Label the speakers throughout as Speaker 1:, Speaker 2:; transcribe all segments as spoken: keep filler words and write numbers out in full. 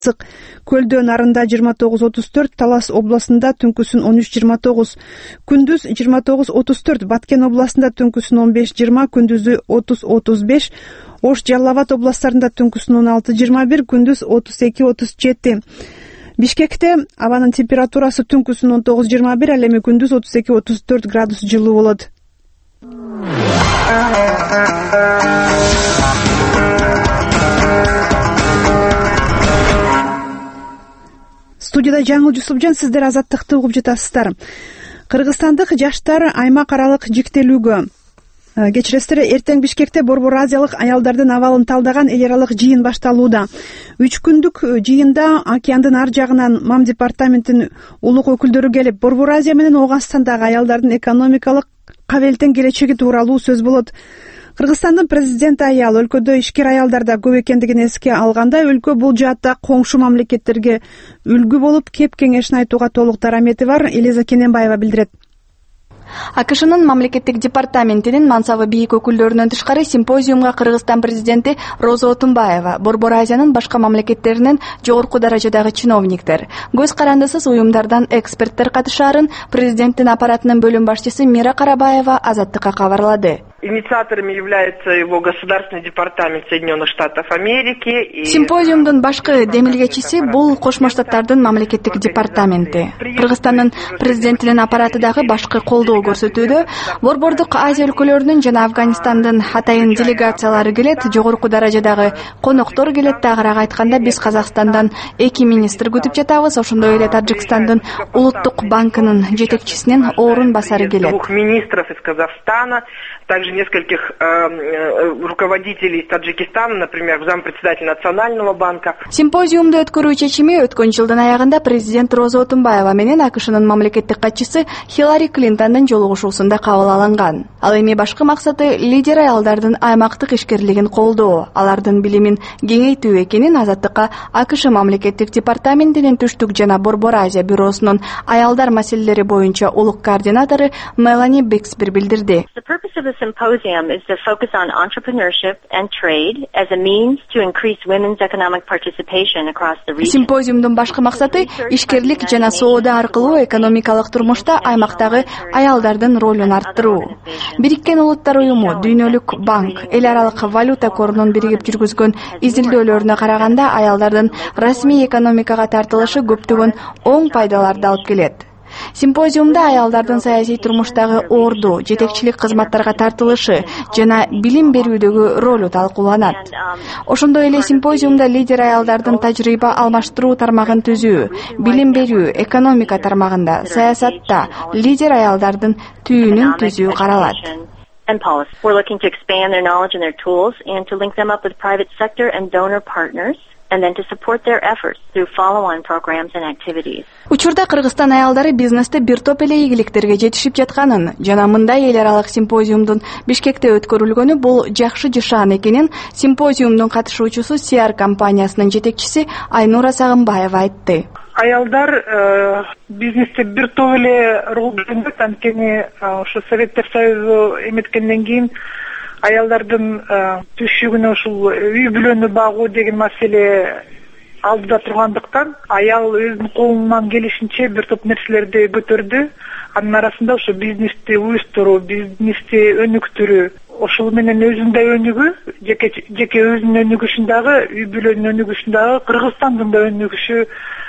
Speaker 1: Көлдө нарында жыйырма тогуз отуз төрт, Талас областында түнкүсүн он үч жыйырма тогуз, күндүз жыйырма тогуз отуз төрт, Баткен областында түнкүсүн он беш жыйырма, күндүзү отуз отуз беш, Ош, Жалал Абад областтарында түнкүсүн он алты жыйырма бир, күндүз отуз эки отуз жети. Бишкекте абанын температурасы түнкүсүн он тогуз жыйырма бир, ал эми күндүз отуз эки отуз төрт градус жылуу болот. Студияда Жаңыл Жусупжан, сиздер Азаттыкты угуп жатасыздар. Кыргызстандык жаштар аймак аралык жиктелүүгө, кечиресиздер, эртең Бишкекте Борбор Азиялык аялдардын абалын талдаган эл аралык жыйын башталууда. Үч күндүк жыйында океандын ар жагынан МАМ департаментинин улук өкүлдөрү келип, Борбор Азия менен Ооганстандагы аялдардын экономикалык кабелеттен келечеги тууралуу сөз болот. Кыргызстандын президенти аял өлкөдө ишкер аялдар да көп экендигин эске алганда, өлкө бул жаатта коңшу мамлекеттерге үлгү болуп, кеп кеңешин айтууга толук дарамети бар. Элиза Кененбаева билдирет.
Speaker 2: АКШнын мамлекеттик департаментинин мансабы бийик өкүлдөрүнөн тышкары симпозиумга Кыргызстан президенти Роза Отунбаева, Борбор Азиянын башка мамлекеттеринен жогорку даражадагы чиновниктер, көз карандысыз уюмдардан эксперттер катышаарын президенттин аппаратынын бөлүм башчысы Мира Карабаева Азаттыкка кабарлады.
Speaker 3: Инициаторами является его государственный департамент Соединенных Штатов Америки.
Speaker 2: Симпозиумдун башкы демилгечиси бул Кошмо Штаттардын мамлекеттик департаменти. Кыргызстандын президентинин аппараты дагы башкы колдоо көрсөтүүдө. Борбордук Азия өлкөлөрүнүн жана Афганистандын атайын делегациялары келет, жогорку даражадагы коноктор келет. Тагыраак айтканда, биз Казакстандан эки министр күтүп жатабыз. Ошондой эле Тажикстандын улуттук банкынын жетекчисинин орун басары келет.
Speaker 3: Двух министров из Казахстана, также нескольких э, руководителей из Таджикистана, например, зампредседателя Национального банка.
Speaker 2: Симпозиумду өткөрүү чечими өткөн жылдын аягында президент Роза Отунбаева менен АКШнын мамлекеттик катчысы Хиллари Клинтондун жолугушуусунда кабыл алынган. Ал эми башкы максаты лидер аялдардын аймактык ишкерлигин колдоо, алардын билимин кеңейтүү экенин Азаттыкка АКШ мамлекеттик департаментинин түштүк жана Борбор Азия бюросунун аялдар маселелери боюнча улук координатору Мелани Бикспир билдирди.
Speaker 4: Symposium is to focus on entrepreneurship and trade as a means to increase women's economic participation across the region.
Speaker 2: Симпозиумдун башкы максаты ишкерлик жана соода аркылуу экономикалык турмушта аймактагы аялдардын ролун арттыруу. Бириккен Улуттар уюму, Дүйнөлүк банк, эл аралык валюта корунун биригип жүргүзгөн изилдөөлөрүнө караганда, аялдардын расмий экономикага тартылышы көптөгөн оң пайдаларды алып келет. Симпозиумда аялдардын саясий турмуштагы орду, жетекчилик кызматтарга тартылышы жана билим берүүдөгү ролу талкууланат. Ошондой эле симпозиумда лидер аялдардын тажрыйба алмаштыруу тармагын түзүү, билим берүү, экономика тармагында, саясатта лидер аялдардын түйүнүн түзүү каралат.
Speaker 4: We're looking to expand their knowledge and their tools and to link them up with private sector and donor partners. And then to support their efforts through follow-on programs and activities.
Speaker 2: Учурда Кыргызстан аялдары бизнесте бир топ эле ийгиликтерге жетишип жатканын жана мындай эл аралык симпозиумдун Бишкекте өткөрүлгөнү бул жакшы жышаан экенин симпозиумдун катышуучусу Сиар компаниясынын жетекчиси Айнура Сагынбаева айтты.
Speaker 5: Аялдар бизнесте бир топ эле рол ойнойт, анткени ошо Советтер Союзу эметкенден кийин аялдардын түшүгүнө ушул үй бүлөнү багуу деген маселе алдыда тургандыктан аял өзүнүн колунан келишинче бир топ нерселерди көтөрдү. Анын арасында ошо бизнести уюштуруу, бизнести өнүктүрүү, ошол менен өзүнүн да өнүгүү, жеке жеке өзүнүн өнүгүшүн дагы, үй бүлөнүн өнүгүшүн дагы, Кыргызстандын да өнүгүшү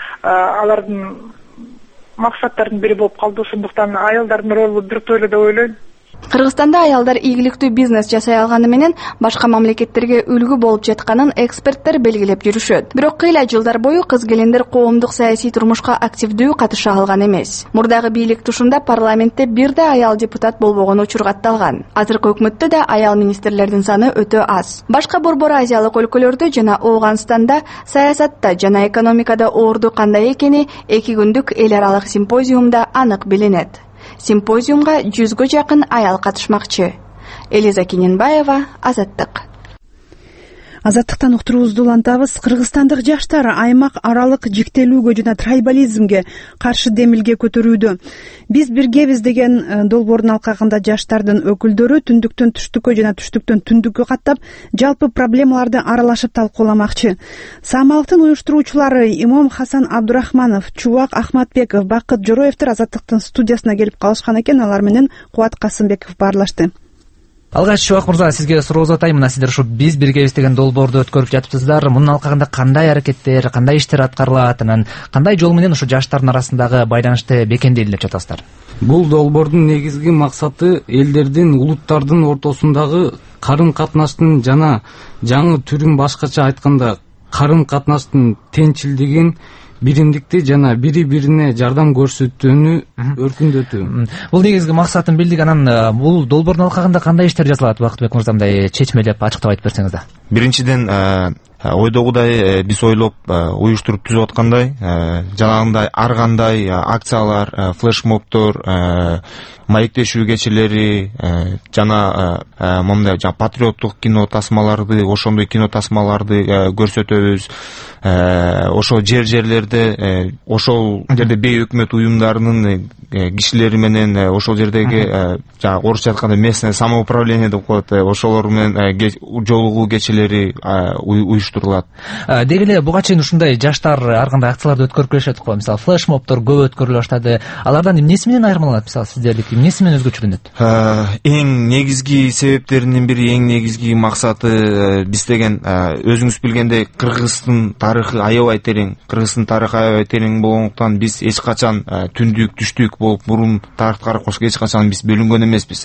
Speaker 5: алардын максаттарынын бири болуп калды. Ошондуктан аялдардын ролу бир топ эле деп ойлойм.
Speaker 2: Кыргызстанда аялдар ийгиликтүү бизнес жасай алганы менен башка мамлекеттерге үлгү болуп жатканын эксперттер белгилеп жүрүшөт. Бирок кыйла жылдар бою кыз-келиндер коомдук саясий турмушка активдүү катыша алган эмес. Мурдагы бийлик тушунда парламентте бир да аял депутат болбогон учур катталган. Азыркы өкмөттө да аял министрлердин саны өтө аз. Башка Борбор Азиялык өлкөлөрдө жана Ооганстанда саясатта жана экономикада орду кандай экени эки күндүк эл аралык симпозиумда анык билинет. Симпозиумга жүзгө жакын аял катышмакчы. Элиза Кененбаева, Азаттык.
Speaker 1: Азаттыктан уктуруубузду улантабыз. Кыргызстандык жаштар аймак аралык жиктелүүгө жана трайбализмге каршы демилге көтөрүүдө. Биз биргебиз деген долбоордун алкагында жаштардын өкүлдөрү түндүктөн түштүккө жана түштүктөн түндүккө каттап, жалпы проблемаларды аралашып талкууламакчы. Саамалыктын уюштуруучулары Имом Хасан Абдурахманов, Чубак Ахматбеков, Бакыт Жороевдер Азаттыктын студиясына келип калышкан экен. Алар менен Кубат Касымбеков баарлашты.
Speaker 6: Алгач Чубак мырза, сизге суроо атайм. Мына сиздер ушу биз биргебиз деген долбоорду өткөрүп жатыпсыздар. Мунун алкагында кандай аракеттер, кандай иштер аткарылат, анан кандай жол менен ушу жаштардын арасындагы байланышты бекемдейли деп жатасыздар?
Speaker 7: Бул долбоордун негизги максаты элдердин, улуттардын ортосундагы карым катнаштын жана жаңы түрүн, башкача айтканда карым катнаштын тенчилдигин, биримдикти жана бири бирине жардам көрсөтүүнү өркүндөтүү.
Speaker 6: Бул негизги максатын билдик. Анан бул долбоордун алкагында кандай иштер жасалат? Бакытбек мырза, мындай чечмелеп ачыктап айтып берсеңиз да.
Speaker 8: Биринчиден ойдогудай биз ойлоп уюштуруп түзүп аткандай, жанагындай ар кандай акциялар, флешмобдор, маектешүү кечелери жана момундай патриоттук кино тасмаларды, ошондой кино тасмаларды көрсөтөбүз. Ошол жер-жерлерде, ошол жерде бейөкмөт уюмдарынын кишилери менен, ошол жердеги жана орусча айтканда местное самоуправление деп коет, ошолор менен жолугуу кечелери уюштурулат.
Speaker 6: Деги эле буга чейин ушундай жаштар ар кандай акцияларды өткөрүп келишет го. Мисалы, флешмобдор көп өткөрүлө баштады. Алардан эмнеси менен айырмаланат? Мисалы, сиздердики эмнеси менен өзгөчөлөнөт?
Speaker 8: Эң негизги себептеринин бири, эң негизги максаты биз деген өзүңүз билгендей Кыргыздын тарыхы аябай терең. Кыргыздын тарыхы аябай терең болгондуктан биз эч качан түндүк, түштүк болуп мурун тарыхты карап эч качан биз бөлүнгөн эмеспиз.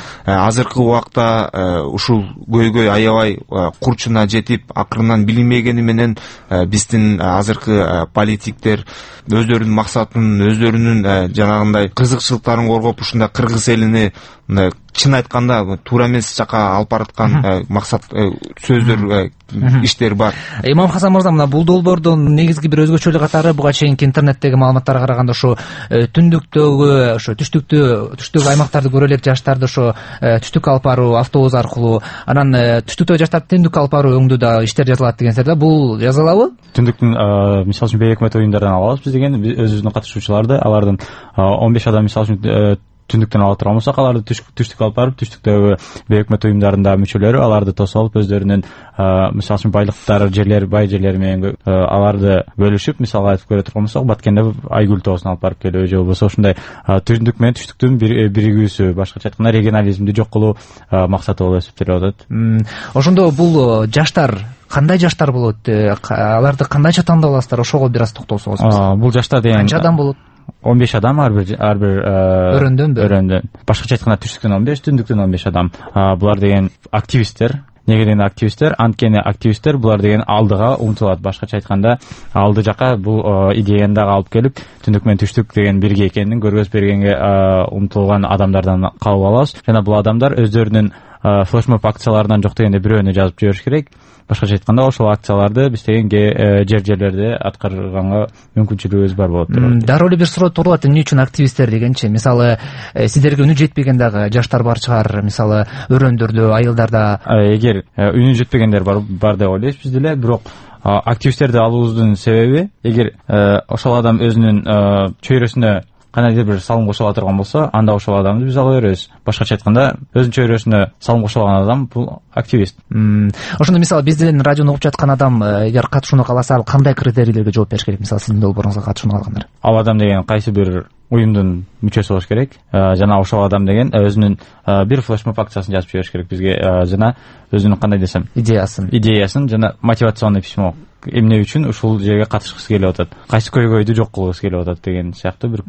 Speaker 8: Азыркы убакта ушул көйгөй аябай курчуна жетип, акырынан билинбегени менен биздин азыркы политиктер өздөрүнүн максатын, өздөрүнүн жанагындай кызыкчылыктарын коргоп, ушундай кыргыз элини чын айтканда туура эмес жака алып бараткан максат сөздөр, иштер бар.
Speaker 6: Имам Хасан мырза, мына бул долбоордун негизги бир өзгөчөлүгү катары буга чейинки интернеттеги маалыматтарга караганда ошо түндүктөгү, ошо түштүктү, түштүктөгү аймактарды көрө элек жаштарды ошо түштүккө алып баруу автобус аркылуу, анан түштүктөгү жаштарды түндүккө алып баруу өңдүү да иштер жазылат деген серде. Бул жазалабы?
Speaker 9: Түндүктүн мисалы үчүн бейөкмөт оюндардан алабыз биз деген өзүбүздүн катышуучуларды, алардын он беш адам мисалы үчүн түндүктөн алып турган болсок, аларды түштүккө алып барып, түштүктөгү бейөкмөт уюмдарында мүчөлөрү аларды тосуп алып, өздөрүнүн мисалы үчүн байлыктары, жерлери, бай жерлери менен аларды бөлүшүп, мисалга айтып көрө турган болсок, Баткенде Айгүл тоосун алып барып келүү же болбосо ушундай түндүк менен түштүктүн биригүүсү, башкача айтканда регионализмди жок кылуу максаты болуп эсептелип атат.
Speaker 6: Ошондо бул жаштар кандай жаштар болот? Аларды кандайча тандап аласыздар? Ошого бир аз токтолсоңуз.
Speaker 9: Бул жаштар деген
Speaker 6: канча адам болот?
Speaker 9: он беш адам ар бир ар бир
Speaker 6: өрөндөн
Speaker 9: өрөндөн. Башкача айтканда түштүктөн он беш, түндүктөн он беш адам. Булар деген активисттер. Неге деген активисттер? Анткени активисттер булар деген алдыга умтулат. Башкача айтканда алды жака бул идеяны дагы алып келип, түндүк менен түштүк деген бирге экенин көргөзүп бергенге умтулган адамдардан кабыл алабыз. Жана бул адамдар өздөрүнүн флешмоб акцияларынан жок дегенде бирөөнү жазып жибериш керек. Башкача айтканда ошол акцияларды биз деген жер-жерлерде аткарганга мүмкүнчүлүгүбүз бар болот.
Speaker 6: Дароо эле бир суроо турулат, эмне үчүн активисттер дегенчи? Мисалы, сиздерге үнү жетпеген дагы жаштар бар чыгар, мисалы, өрөндөрдө, айылдарда.
Speaker 9: Эгер үнү жетпегендер бар бар деп ойлойбуз биз деле, бирок активисттерди алуубуздун себеби, эгер ошол адам өзүнүн чөйрөсүнө кандайдыр бир салым кошула турган болсо, анда ошол адамды биз ала беребиз. Башкача айтканда, өзүнүн чөйрөсүнө салым кошулган адам бул активист.
Speaker 6: Ошондо мисалы биздин радиону угуп жаткан адам эгер катышууну кааласа, ал кандай критерийлерге жооп бериш керек? Мисалы, сиздин долбооруңузга катышууну каалагандар.
Speaker 9: Ал адам деген кайсы бир уюмдун мүчөсү болуш керек. Жана ошол адам деген өзүнүн бир флешмоб акциясын жазып жибериш керек бизге, жана өзүнүн кандай десем,
Speaker 6: идеясын,
Speaker 9: идеясын жана мотивационный письмо. Эмне үчүн ушул жерге катышкысы келип атат, кайсы көйгөйдү жок кылгысы келип атат деген сыяктуу бир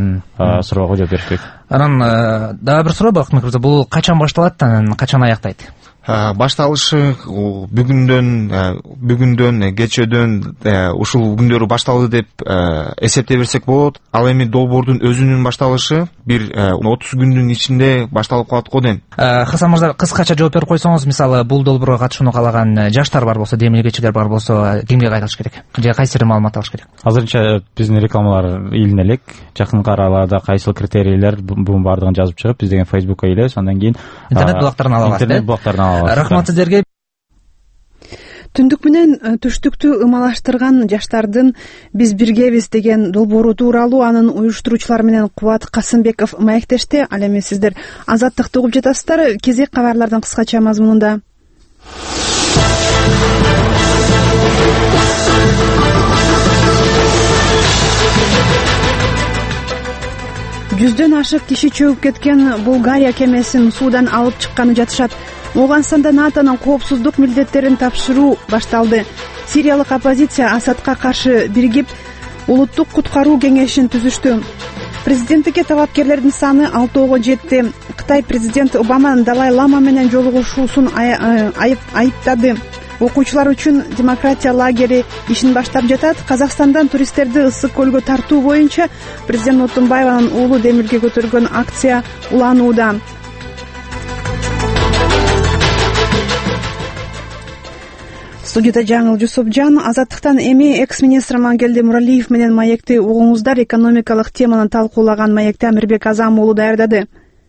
Speaker 9: суроого жооп бериш керек.
Speaker 6: Анан дагы бир суроо, Бакытбек мырза, бул качан башталат, анан качан аяктайт?
Speaker 8: Башталышы бүгүндөн бүгүндөн кечөөдөн ушул күндөрү башталды деп эсептей берсек болот. Ал эми долбоордун өзүнүн башталышы бир отуз күндүн ичинде башталып калат го дейм.
Speaker 6: Хасан мырза, кыскача жооп берип койсоңуз, мисалы, бул долбоорго катышууну каалаган жаштар бар болсо, демилгечилер бар болсо, кимге кайтыш керек? Же кайсы маалымат алыш керек?
Speaker 9: Азырынча биздин рекламалар илине элек. Жакынкы араларда кайсыл критерийлер бунун бардыгын жазып чыгып, биз деген Facebookка илебиз, андан кийин
Speaker 6: интернет булактарынан алабыз.
Speaker 9: Интернет булактарынан алабыз.
Speaker 6: Рахмат сиздерге.
Speaker 1: түндүк менен түштүктү ымалаштырган жаштардын биз биргебиз деген долбоору тууралуу анын уюштуруучулары менен Кубат Касымбеков маектешти. Ал эми сиздер Азаттыкты угуп жатасыздар. Кезек кабарлардын кыскача мазмунунда. Жүздөн ашык киши чөгүп кеткен Булгария кемесин суудан алып чыкканы жатышат. Ооганстанда НАТОнун коопсуздук милдеттерин тапшыруу башталды. Сириялык оппозиция Асадка каршы биригип, улуттук куткаруу кеңешин түзүштү. Президенттикке талапкерлердин саны алтоого жетти. Кытай президент Обама Далай Лама менен жолугушуусун айыптады. Окуучулар үчүн демократия лагери ишин баштап жатат. Казакстандан туристтерди Ысык көлгө тартуу боюнча президент Отунбаеванын уулу демирге көтөргөн акция уланууда. Студияда Жаңыл Жусупжан. Азаттыктан эми экс-министр Амангелди Муралиев менен маекти угуңуздар. Экономикалык теманы талкуулаган маекти Амирбек Азам уулу даярдады.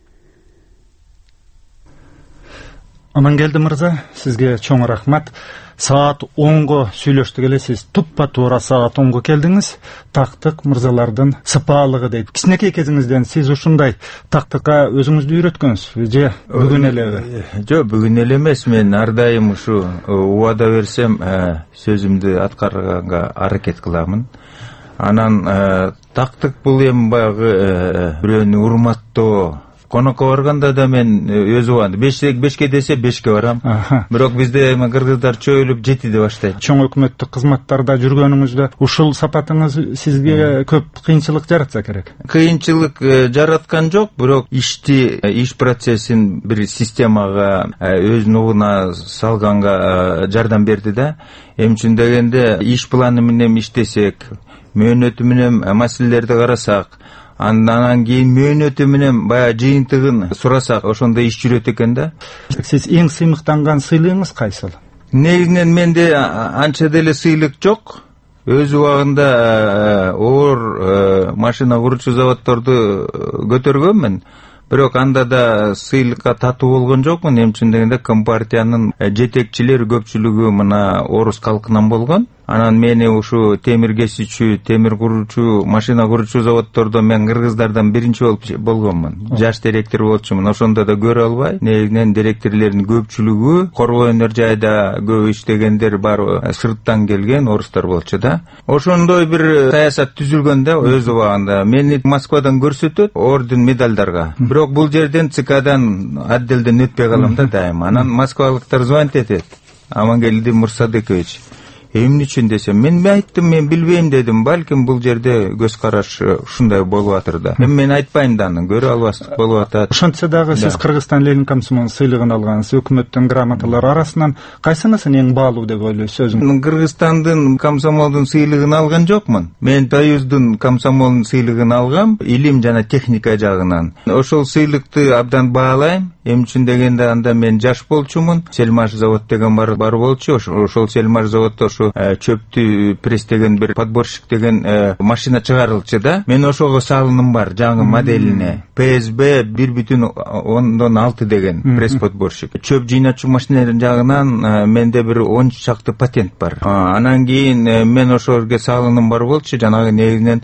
Speaker 10: Амангелди мырза, сизге чоң рахмат. Саат онго сүйлөштүк эле, сиз туппа туура саат онго келдиңиз. Тактык мырзалардын сыпаалыгы дейт. Кичинекей кезиңизден сиз ушундай тактыкка өзүңүздү үйрөткөнсүзбү же бүгүн элеби?
Speaker 11: Жок, бүгүн эле эмес. Мен ар дайым ушу убада берсем сөзүмдү аткарганга аракет кыламын. Анан тактык бул эми баягы бирөөнү урматтоо. Конокко барганда да мен өз убагында бешке десе бешке барам. Бирок бизде эми кыргыздар чөйүлүп жетиде баштайт.
Speaker 10: Чоң өкмөттүк кызматтарда жүргөнүңүздө ушул сапатыңыз сизге көп кыйынчылык жаратса керек?
Speaker 11: Кыйынчылык жараткан жок, бирок ишти, иш процессин бир системага өз нугуна салганга жардам берди да. Эми үчүн дегенде иш планы менен иштесек, мөөнөтү менен маселелерди карасак, андан кийин мөөнөтү менен баягы жыйынтыгын сурасак, ошондо иш жүрөт экен да.
Speaker 10: Сиз эң сыймыктанган сыйлыгыңыз кайсыл?
Speaker 11: Негизинен менде анча деле сыйлык жок. Өз убагында оор машина курчу заводдорду көтөргөнмүн. Бирок анда да сыйлыкка татуу болгон жокмун. Эми үчүн дегенде компартиянын жетекчилери көпчүлүгү мына орус калкынан болгон. Анан мени ушу темир кесүүчү, темир курчу, машина курчу заводдордо мен кыргыздардан биринчи болуп болгонмун. Жаш директор болчумун. Ошондо да көрө албай, негизинен директорлердин көпчүлүгү коргоо өнөр жайда көп иштегендер бар, сырттан келген орустар болчу да. Ошондой бир саясат түзүлгөн да өз убагында. Мени Москвадан көрсөтөт орден медалдарга. Бирок бул жерден ЦКдан отделден өтпөй калам да дайыма. Анан москвалыктар звонить этет. Амангелди Мурсадекович, эмне үчүн десем, мен айттым, мен билбейм дедим. Балким бул жерде көз караш ушундай болуп атыр да. Эми мен айтпайм да, аны көрө албастык болуп атат.
Speaker 10: Ошентсе дагы сиз Кыргызстан Ленин комсомол сыйлыгын алгансыз. Өкмөттүн грамоталары арасынан кайсынысын эң баалуу деп ойлойсуз?
Speaker 11: Кыргызстандын комсомолдун сыйлыгын алган жокмун. Мен Союздун комсомолдун сыйлыгын алгам, илим жана техника жагынан. Ошол сыйлыкты абдан баалайм. Эми үчүн дегенде анда мен жаш болчумун. Сельмаш завод деген бар бар болчу. Ошол Сельмаш заводдо ошо чөптү пресстеген бир подборщик деген машина чыгарылчу да. Мен ошого салыным бар, жаңы моделине. Пэ эс бэ бир бүтүн ондон алты деген пресс подборщик. Чөп жыйнатчу машиналар жагынан менде бир он чакты патент бар. Анан кийин мен ошого салыным бар болчу, жанагы негизинен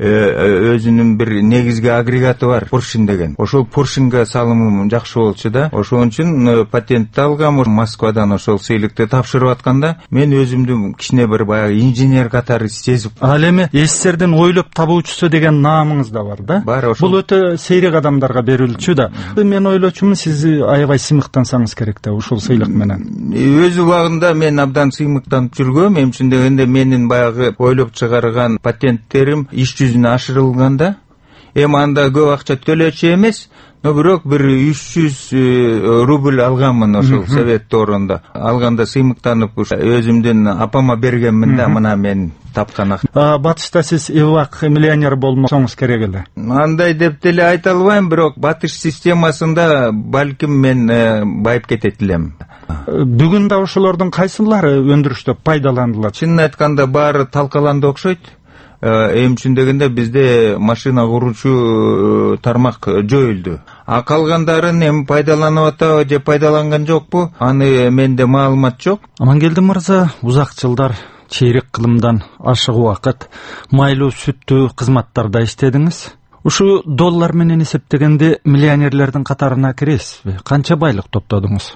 Speaker 11: өзүнүн бир негизги агрегаты бар, Поршин деген. Ошол Поршинга салымым жакшы болчу да. Ошон үчүн патентти алгам. Москвадан ошол сыйлыкты тапшырып атканда мен өзүмдү кичине бир баягы инженер катары сезип.
Speaker 10: Ал эми эстердин ойлоп табуучусу деген наамыңыз да бар да.
Speaker 11: Бар, ошол.
Speaker 10: Бул өтө сейрек адамдарга берилчү да. Мен ойлочумун, сиз аябай сыймыктансаңыз керек да ушул сыйлык менен.
Speaker 11: Өз убагында мен абдан сыймыктанып жүргөм. Эми үчүн дегенде менин баягы ойлоп чыгарган патенттерим иш ашырылганда, эми анда көп акча төлөчү эмес, но бирок бир үч жүз рубль алганмын ошол совет торунда. Алганда сыймыктанып өзүмдүн апама бергенмин да, мына мен тапкан акча.
Speaker 10: Батышта сиз эвак миллионер болмосоңуз керек эле.
Speaker 11: Андай деп деле айта албайм, бирок батыш системасында балким мен байып кетет элем.
Speaker 10: Бүгүн да ошолордун кайсылары өндүрүштө пайдаланылат?
Speaker 11: Чынын айтканда баары талкаланды окшойт. эми үчүн дегенде бизде машина куруучу тармак жоюлду. А калгандарын эми пайдаланып атабы же пайдаланган жокпу, аны менде маалымат жок.
Speaker 10: Амангелди мырза, узак жылдар чейрек кылымдан ашык убакыт майлуу сүттүү кызматтарда иштедиңиз. Ушу доллар менен эсептегенде миллионерлердин катарына киресизби? Канча байлык топтодуңуз?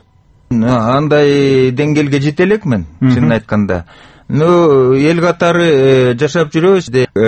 Speaker 11: Андай деңгээлге жете элекмин, чынын айтканда. Ну, эл катары жашап жүрөбүз.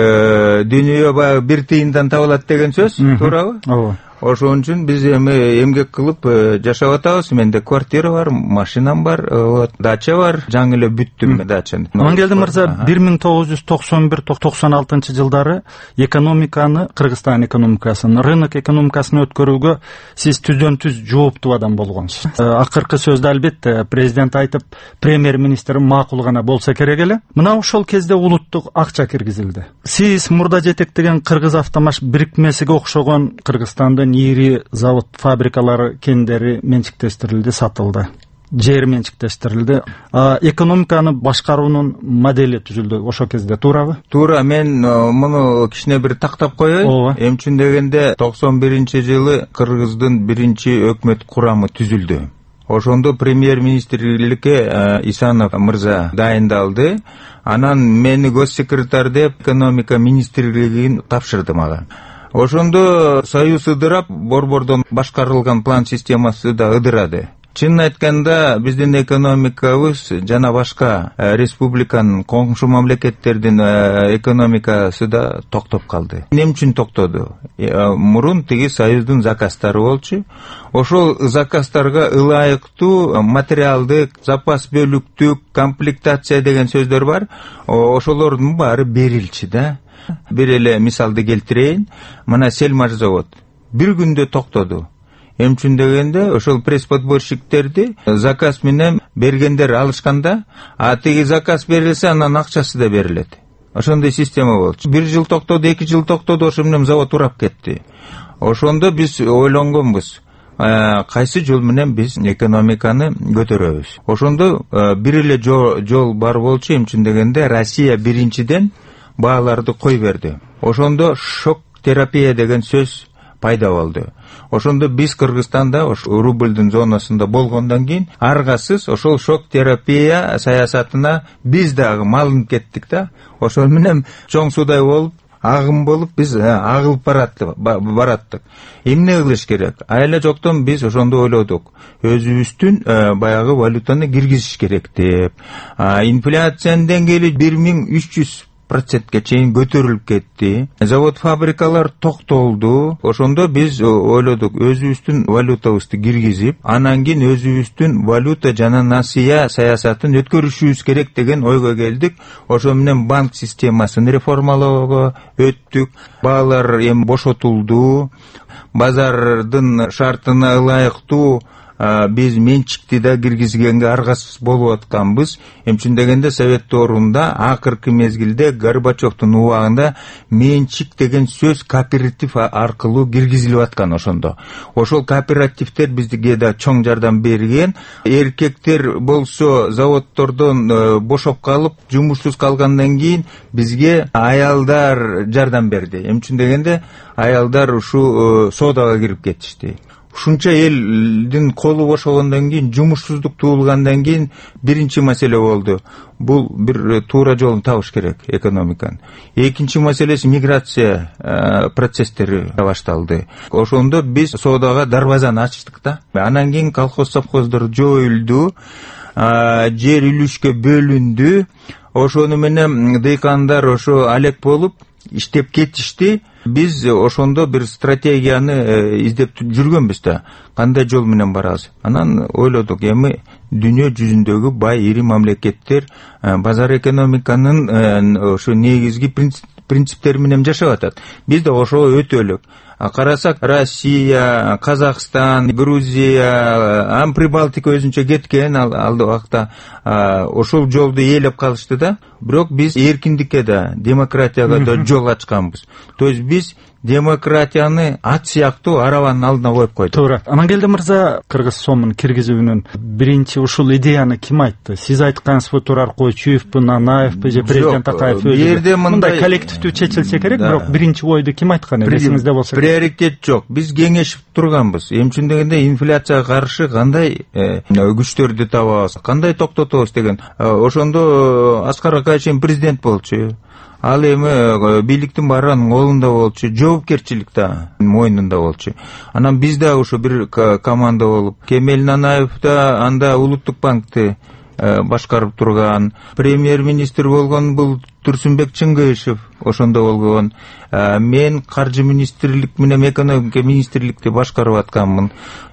Speaker 11: Дүйнөгө баягы бир тыйындан табылат деген сөз, туурабы? Ооба. Ошон үчүн биз эми эмгек кылып жашап атабыз. Менде квартира бар, машинам бар, вот, дача бар. Жаңы эле бүттүм дачаны.
Speaker 10: Амангелди мырза, бир миң тогуз жүз токсон бир токсон алтынчы жылдары экономиканы, Кыргызстан экономикасын, рынок экономикасын өткөрүүгө сиз түздөн түз жооптуу адам болгонсуз. Акыркы сөздө албетте президент айтып, премьер-министр макул гана болсо керек эле. Мына ошол кезде улуттук акча киргизилди. Сиз мурда жетектеген Кыргыз автомаш бирикмесиге окшогон Кыргызстандын ири завод фабрикалары кендери менчиктештирилди, сатылды. Жер менчиктештирилди. Экономиканы башкаруунун модели түзүлдү ошол кезде, туурабы?
Speaker 11: Туура, мен муну кичине бир тактап коеюн. Эми үчүн дегенде токсон биринчи жылы Кыргыздын биринчи өкмөт курамы түзүлдү. Ошондо премьер-министрликке Исанов мырза дайындалды. Анан мени госсекретарь деп экономика министрлигин тапшырды мага. Ошондо союз ыдырап, борбордон башкарылган план системасы да ыдырады. Чынын айтканда, биздин экономикабыз жана башка республиканын коңшу мамлекеттердин экономикасы да токтоп калды. Эмне үчүн токтоду? Мурун тиги союздун заказдары болчу. Ошол заказдарга ылайыктуу материалдык, запас бөлүктүк, комплектация деген сөздөр бар. Ошолордун баары берилчи да. Бир эле мисалды келтирейин. Мына Сельмаш завод бир күндө токтоду. Эми үчүн дегенде ошол пресс-подборщиктерди заказ менен бергендер алышканда, а тиги заказ берилсе, анан акчасы да берилет. Ошондой система болчу. Бир жыл токтоду, эки жыл токтоду, ошо менен завод урап кетти. Ошондо биз ойлонгонбуз. Кайсы жол менен биз экономиканы көтөрөбүз. Ошондо бир эле жол бар болчу. Эми үчүн дегенде Россия биринчиден бааларды кой берди. Ошондо шок терапия деген сөз пайда болду. Ошондо биз Кыргызстанда рубльдин зонасында болгондон кийин аргасыз ошол шок терапия саясатына биз дагы малынып кеттик да. Ошол менен чоң судай болуп, агым болуп биз агылып бараттык. Эмне кылыш керек? Айла жоктон биз ошондо ойлодук. Өзүбүздүн баягы валютаны киргизиш керек деп. Инфляциянын деңгээли бир миң үч жүз процентке чейин көтөрүлүп кетти. Завод фабрикалар токтолду. Ошондо биз ойлодук, өзүбүздүн валютабызды киргизип, анан кийин өзүбүздүн валюта жана насыя саясатын өткөрүшүбүз керек деген ойго келдик. Ошо менен банк системасын реформалоого өттүк. Баалар эми бошотулду. Базардын шартына ылайыктуу биз менчикти да киргизгенге аргасыз болуп атканбыз. Эми үчүн дегенде Совет доорунда акыркы мезгилде Горбачевдун убагында менчик деген сөз кооператив аркылуу киргизилип аткан ошондо. Ошол кооперативдер бизге да чоң жардам берген. Эркектер болсо заводдордон бошоп калып, жумушсуз калгандан кийин бизге аялдар жардам берди. Эми үчүн дегенде аялдар ушу соодага кирип кетишти. Ушунча элдин колу бошогондон кийин, жумушсуздук туулгандан кийин биринчи маселе болду. Бул бир туура жолун табыш керек экономиканын. Экинчи маселеси миграция процесстери башталды. Ошондо биз соодага дарбазаны ачтык да. Анан кийин колхоз совхоздор жоюлду, жер үлүшкө бөлүндү. Ошону менен дыйкандар ошо алек болуп иштеп кетишти. Биз ошондо бир стратегияны издеп жүргөнбүз да. Кандай жол менен барабыз? Анан ойлодук, эми дүйнө жүзүндөгү бай ири мамлекеттер базар экономиканын ошо негизги принциптери менен жашап атат. Биз да ошого өтөлүк. Карасак, Россия, Казакстан, Грузия, ам Прибалтика өзүнчө кеткен алды убакта ошол жолду ээлеп калышты да. Бирок биз эркиндикке да, демократияга да жол ачканбыз. То есть биз демократияны ат сыяктуу арабанын алдына коюп койду.
Speaker 10: Туура. Амангелди мырза, кыргыз сомун киргизүүнүн биринчи ушул идеяны ким айтты? Сиз айткансызбы, Турар Койчуевпу, Нанаевпу же президент Такаев өзү? Мындай коллективдүү чечилсе керек, бирок биринчи ойду ким айткан эди? Эсиңизде болсо.
Speaker 11: Приоритет жок. Биз кеңешип турганбыз. Эмне үчүн дегенде инфляцияга каршы кандай күчтөрдү табабыз, кандай токтотобуз деген. Ошондо Аскар Акаевич президент болчу. Ал эми бийликтин баары анын колунда болчу, жоопкерчилик да мойнунда болчу. Анан биз да ошо бир команда болуп, Кемел Нанаев да анда Улуттук банкты башкарып турган, премьер-министр болгон бул Турсунбек Чыңгышев ошондо болгон. Мен каржы министрлик менен экономика министрликти башкарып атканмын.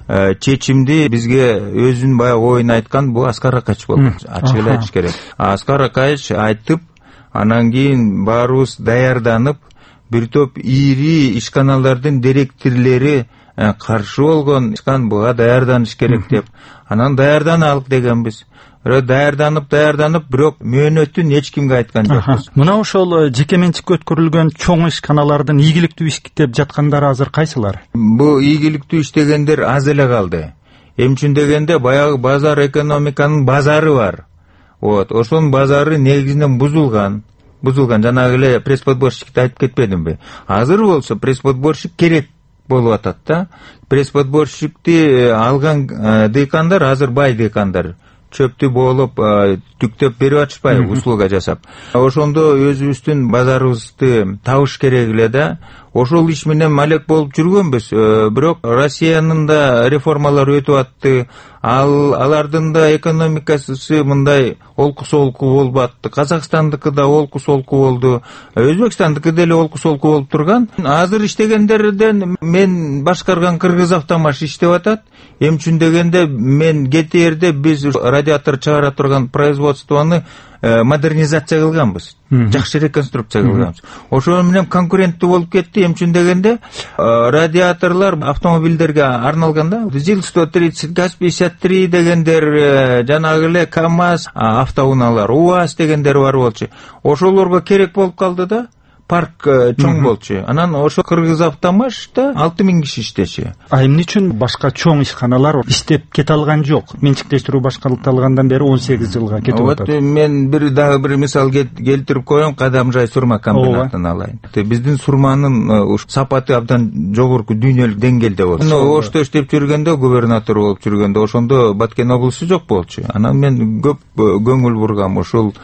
Speaker 11: Чечимди бизге өзүнүн баягы оюн айткан бул Аскар Акаевич болду. Ачык эле айтыш керек. Аскар Акаевич айтып, анан кийин баарыбыз даярданып, бир топ ири ишканалардын директорлори каршы болгон, ишкан буга даярданыш керек деп. Анан даярданалык дегенбиз. Даярданып, даярданып, бирок мөөнөтүн эч кимге айткан жокпуз.
Speaker 10: Мына ошол жеке менчикке өткөрүлгөн чоң ишканалардын ийгиликтүү иштеп жаткандары азыр кайсылар?
Speaker 11: Бул ийгиликтүү иштегендер аз эле калды. Эмне үчүн дегенде баягы базар экономиканын базары бар. Вот, ошонун базары негизинен бузулган. Бузулган, жанагы эле пресс-подборщикти айтып кетпедимби? Азыр болсо пресс-подборщик керек болуп атат да. Пресс-подборщикти алган дыйкандар азыр бай дыйкандар. Чөптү болуп, түктөп берип атышпайбы, услуга жасап. Ошондо өзүбүздүн базарыбызды табыш керек эле да. Ошол иш менен алек болуп жүргөнбүз. Бирок Россиянын да реформалары өтүп атты. Ал алардын да экономикасы мындай олку солку болуп атты. Казакстандыкы да олку солку болду. Өзбекстандыкы деле олку солку болуп турган. Азыр иштегендерден мен башкарган Кыргызавтомаш иштеп атат. Эмне үчүн дегенде мен кетээрде биз радиатор чыгара турган производствону модернизация кылганбыз. Жакшы реконструкция кылганбыз. Ошол менен конкуренттүү болуп кетти. Эмне үчүн дегенде радиаторлор автомобилдерге арналган да. ЗИЛ сто тридцать, ГАЗ пятьдесят три дегендер, жанагы эле КамАЗ, автоунаалар, УАЗ дегендер бар болчу. Ошолорго керек болуп калды да. Парк чоң болчу. Анан ошо Кыргызавтомашта алты миң киши иштечи.
Speaker 10: А эмне үчүн башка чоң ишканалар иштеп кете алган жок? Менчиктештирүү башкарылгандан бери он сегиз жылга кетип атат.
Speaker 11: Вот мен бир дагы бир мисал келтирип коеюн, Кадамжай сурма комбинатын алайын. Биздин сурманын сапаты абдан жогорку дүйнөлүк деңгээлде болчу. Ошто иштеп жүргөндө, губернатор болуп жүргөндө ошондо Баткен облусу жок болчу. Анан мен көп көңүл бургам ошол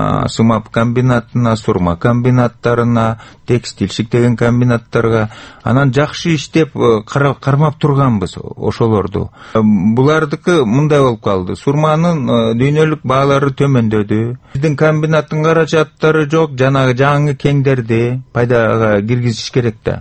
Speaker 11: сымап комбинатына, сурма комбинаттарына, текстиль шиктеген комбинаттарга. Анан жакшы иштеп кармап турганбыз ошолорду. Булардыкы мындай болуп калды. Сурманын дүйнөлүк баалары төмөндөдү. Биздин комбинаттын каражаттары жок, жанагы жаңы кеңдерди пайдага киргизиш керек да.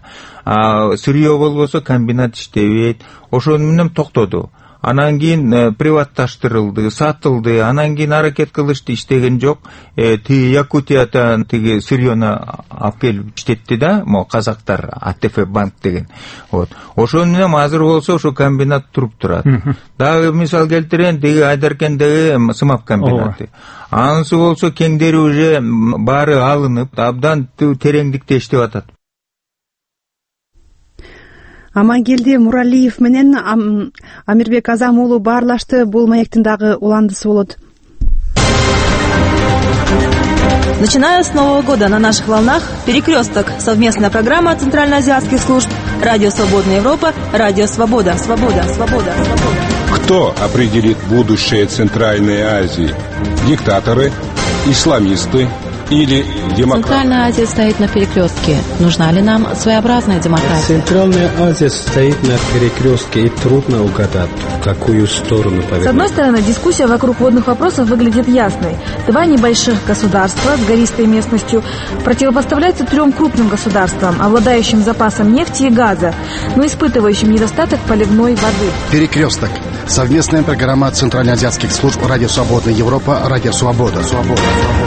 Speaker 11: Сырье болбосо комбинат иштебейт. Ошону менен токтоду. Анан кийин приватташтырылды, сатылды. Анан кийин аракет кылышты, иштеген жок. Тиги Якутиядан тиги сырьёну алып келип иштетти да, мо казактар, АТФ банк деген. Вот. Ошону менен азыр болсо ошо комбинат туруп турат. Дагы мисал келтирейин, тиги Айдаркендеги сымап комбинаты. Анысы болсо кеңдери уже баары алынып, абдан тереңдикте иштеп атат.
Speaker 1: Амангелди Муралиев менен Амирбек Азам уулу баарлашты. Бул маектин дагы уландысы болот.
Speaker 12: Начиная с Нового года на наших волнах «Перекресток» — совместная программа центральноазиатских служб «Радио Свободная Европа», «Радио Свобода». Свобода, свобода, свобода.
Speaker 13: Кто определит будущее Центральной Азии? Диктаторы, исламисты или демократы?
Speaker 14: Центральная Азия стоит на перекрестке. Нужна ли нам своеобразная демократия?
Speaker 15: Центральная Азия стоит на перекрестке, и трудно угадать, в какую сторону повернуть.
Speaker 16: С одной стороны, дискуссия вокруг водных вопросов выглядит ясной. Два небольших государства с гористой местностью противопоставляются трем крупным государствам, обладающим запасом нефти и газа, но испытывающим недостаток поливной воды.
Speaker 17: Перекресток. Совместная программа центральноазиатских служб «Радио Свободная Европа», «Радио Свобода». Свобода.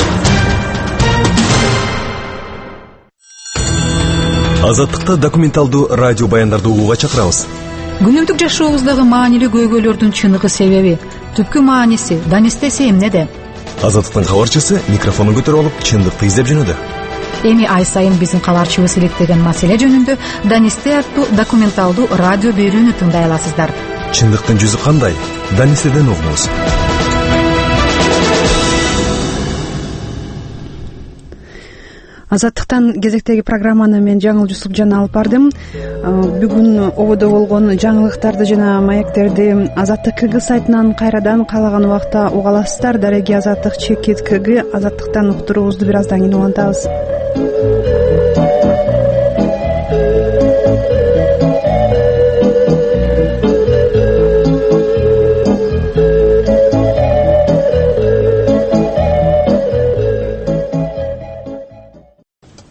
Speaker 18: Азаттыкта документалдуу радио баяндарды угууга чакырабыз.
Speaker 19: Күнүмдүк жашообуздагы маанилүү көйгөйлөрдүн чыныгы себеби, түпкү мааниси, данестеси эмнеде?
Speaker 18: Азаттыктын кабарчысы микрофонун көтөрүп алып, чындыкты издеп жөнөдү.
Speaker 19: эми ай сайын биздин кабарчыбыз иликтеген маселе жөнүндө Данисте аттуу документалдуу радио берүүнү тыңдай аласыздар.
Speaker 18: Чындыктын жүзү кандай? Данистеден угуңуз.
Speaker 1: Азаттыктан кезектеги программаны мен Жаңыл Жусупжан алып бардым. Бүгүн ободо болгон жаңылыктарды жана маектерди Азаттык КГ сайтынан кайрадан каалаган убакта уга аласыздар. Дареги Азаттык чекит КГ, Азаттыктан уктуруубузду бир аздан кийин улантабыз.